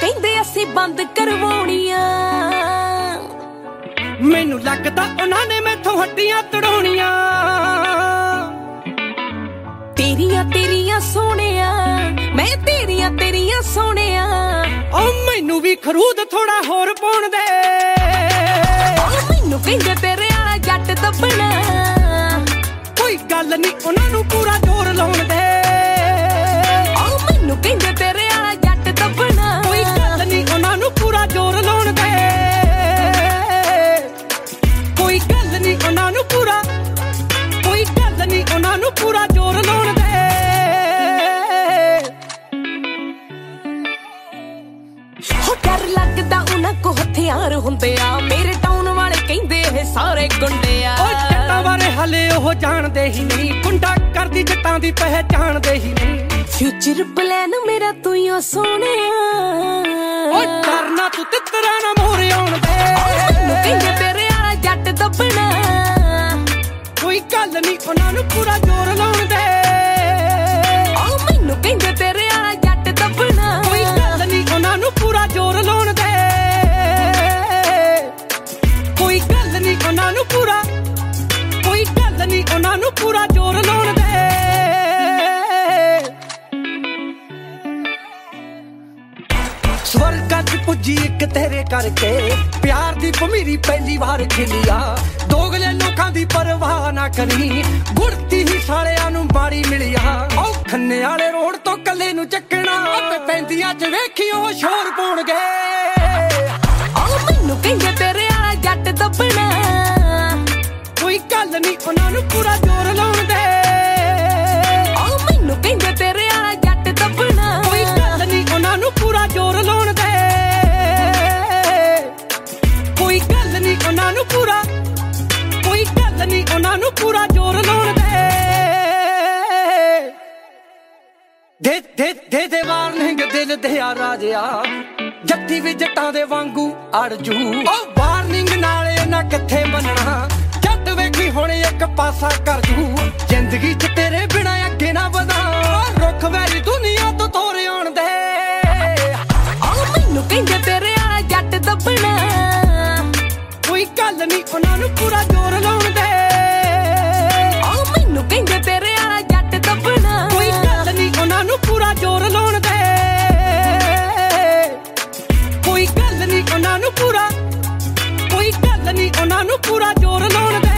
ਕਹਿੰਦੇ ਅਸੀਂ ਬੰਦ ਕਰਵਾਉਣੀਆਂ। ਮੈਨੂੰ ਲੱਗਦਾ ਉਹਨਾਂ ਨੇ ਮੈਥੋਂ ਹੱਡੀਆਂ ਤੜਾਉਣੀਆਂ। ਤੇਰੀਆਂ ਤੇਰੀਆਂ ਸੋਹਣਿਆ, ਮੈਂ ਤੇਰੀਆਂ ਤੇਰੀਆਂ ਸੋਹਣਿਆ। ਓ ਮੈਨੂੰ ਵੀ ਖਰੂਦ ਥੋੜਾ ਹੋਰ ਪਾਉਣ ਦੇ। ਮੈਨੂੰ ਕਹਿੰਦੇ ਤੇਰੇ ਵਾਲਾ ਜੱਟ ਦੱਬਣਾ। ਕੋਈ ਗੱਲ ਨਹੀਂ ਉਹਨਾਂ ਨੂੰ ਪੂਰਾ ਜ਼ੋਰ ਲਾਉਣ ਦੇ। ਮੈਨੂੰ ਕਹਿੰਦੇ ਤੇਰੇ ਵਾਲਾ ਜੱਟ ਦੱਬਣਾ। ਕੋਈ ਗੱਲ ਨਹੀਂ ਉਹਨਾਂ ਨੂੰ ਪੂਰਾ ਜ਼ੋਰ ਲਾਉਣ ਦੇ। ਕੋਈ ਗੱਲ ਨਹੀਂ ਉਹਨਾਂ ਨੂੰ ਪੂਰਾ, ਕੋਈ ਗੱਲ ਨਹੀਂ ਉਹਨਾਂ ਨੂੰ ਪੂਰਾ ਜ਼ੋਰ ਲਾਉਣ ਦੇ। ਹੋ ਡਰ ਲੱਗਦਾ ਉਹਨਾਂ ਕੋ ਹਥਿਆਰ ਹੁੰਦੇ ਆ। ਮੇਰੇ ਟਾਊਨ ਵਾਲੇ ਕਹਿੰਦੇ ਇਹ ਸਾਰੇ ਗੁੰਡੇ ਆ। ਓ ਜੱਟਾਂ ਬਾਰੇ ਹਲੇ ਉਹ ਜਾਣਦੇ ਹੀ ਨਹੀਂ। ਗੁੰਡਾ ਕਰਦੀ ਜੱਟਾਂ ਦੀ ਪਹਿਚਾਣਦੇ ਹੀ ਨਹੀਂ। ਫਿਊਚਰ ਪਲਾਨ ਮੇਰਾ ਤੂੰ ਹੀ ਸੋਹਣਿਆ। ਓ ਡਰਨਾ ਤੂੰ ਤਿੱਤਰਾਂ ਨਾ ਮੋਰ ਆਉਣ ਦੇ। ਮੈਨੂੰ ਕਹਿੰਦੇ ਤੇਰੇ ਵਾਲਾ ਜੱਟ ਦੱਬਣਾ। ਕੋਈ ਗੱਲ ਨਹੀਂ ਉਹਨਾਂ ਨੂੰ ਪੂਰਾ ਜ਼ੋਰ ਲਾਉਣ ਦੇ। ਮੈਨੂੰ ਕਹਿੰਦੇ ਤੇਰੇ ਵਾਲਾ ਜੱਟ ਦੱਬਣਾ। ਕੋਈ ਗੱਲ ਨਹੀਂ ਉਹਨਾਂ ਨੂੰ ਪੂਰਾ ਜ਼ੋਰ ਲਾਉਣ ਦੇ। ਕੋਈ ਗੱਲ ਨਹੀਂ ਉਹਨਾਂ ਨੂੰ ਪੂਰਾ, ਕੋਈ ਗੱਲ ਨਹੀਂ ਉਹਨਾਂ ਨੂੰ ਪੂਰਾ ਜ਼ੋਰ ਲਾਉਣ ਦੇ। ਸਵਰਗਾਂ 'ਚ ਪੁੱਜੀ ਇੱਕ ਤੇਰੇ ਕਰਕੇ। ਪਿਆਰ ਦੀ ਭਮੀਰੀ ਪਹਿਲੀ ਵਾਰ ਖਿਲਿਆ। ਦੋਗਲੇ ਲੋਕਾਂ ਦੀ ਪਰਵਾਹ ਨਾ ਕਰੀ। ਗੁੜਤੀ ਹੀ ਸਾਲਿਆਂ ਨੂੰ ਮਾਰੀ ਮਿਲਿਆ। ਓ ਖੰਨੇ ਵਾਲੇ ਰੋਡ ਤੋਂ ਕੱਲੇ ਨੂੰ ਚੱਕਣਾ। ਤੇ ਪੈਂਦੀਆਂ 'ਚ ਵੇਖੀ ਉਹ ਸ਼ੋਰ ਪਾਉਣਗੇ। ਮੈਨੂੰ ਕਹਿੰਦੇ ਤੇਰੇ ਵਾਲਾ ਜੱਟ ਦੱਬਣਾ। ਕੋਈ ਗੱਲ ਨਹੀਂ ਉਹਨਾਂ ਨੂੰ ਪੂਰਾ ਜ਼ੋਰ ਲਾਉਣ ਦੇ। ਮੈਨੂੰ ਕਹਿੰਦੇ ਤੇਰੇ ਵਾਲਾ ਜੱਟ ਦੱਬਣਾ। ਕੋਈ ਗੱਲ ਨਹੀਂ ਉਹਨਾਂ ਨੂੰ ਪੂਰਾ ਜ਼ੋਰ ਲਾਉਣ ਦੇ। ਕੋਈ ਗੱਲ ਨਹੀਂ ਉਹਨਾਂ ਨੂੰ ਪੂਰਾ, ਕੋਈ ਗੱਲ ਨਹੀਂ ਉਹਨਾਂ ਨੂੰ ਪੂਰਾ ਜ਼ੋਰ ਲਾਉਣ ਦੇ। ਦੇ ਦੇ ਦੇ ਦੇ ਵਾਰਨਿੰਗ ਦਿਲ ਦੇ ਆ ਰਾਜਿਆ। ਜੱਟੀ ਵੀ ਜੱਟਾਂ ਦੇ ਵਾਂਗੂ ਅੜ ਜੂ। ਓ ਵਾਰਨਿੰਗ ਨਾਲ ਇਹਨਾਂ ਕਿੱਥੇ ਮੰਨਣਾ। ਜੱਟ ਵੇਖੀ ਹੁਣ ਇੱਕ ਪਾਸਾ ਕਰ ਜੂ। ਜ਼ਿੰਦਗੀ 'ਚ ਤੇਰੇ ਬਿਨਾ ਅੱਗੇ ਨਾ ਵਧਾ। ਰੁੱਖ ਵੈਰੀ ਦੁਨੀਆ ਤੋਂ ਤੋਰ ਆਉਣ ਦੇ। ਮੈਨੂੰ ਕਹਿੰਦੇ ਤੇਰੇ ਵਾਲਾ ਜੱਟ ਦੱਬਣਾ। ਕੋਈ ਗੱਲ ਨਹੀਂ ਉਹਨਾਂ ਨੂੰ ਪੂਰਾ ਜ਼ੋਰ ਲਾਉਣ ਦੇ। ਮੈਨੂੰ ਕਹਿੰਦੇ ਤੇਰੇ ਵਾਲਾ ਜੱਟ ਦੱਬਣਾ। ਕੋਈ ਗੱਲ ਨਹੀਂ ਉਹਨਾਂ ਨੂੰ ਪੂਰਾ ਜ਼ੋਰ ਲਾਉਣ ਦੇ। ਕੋਈ ਗੱਲ ਨਹੀਂ ਉਹਨਾਂ ਨੂੰ ਪੂਰਾ, ਕੋਈ ਗੱਲ ਨਹੀਂ ਉਹਨਾਂ ਨੂੰ ਪੂਰਾ ਜ਼ੋਰ ਲਾਉਣ ਦੇ।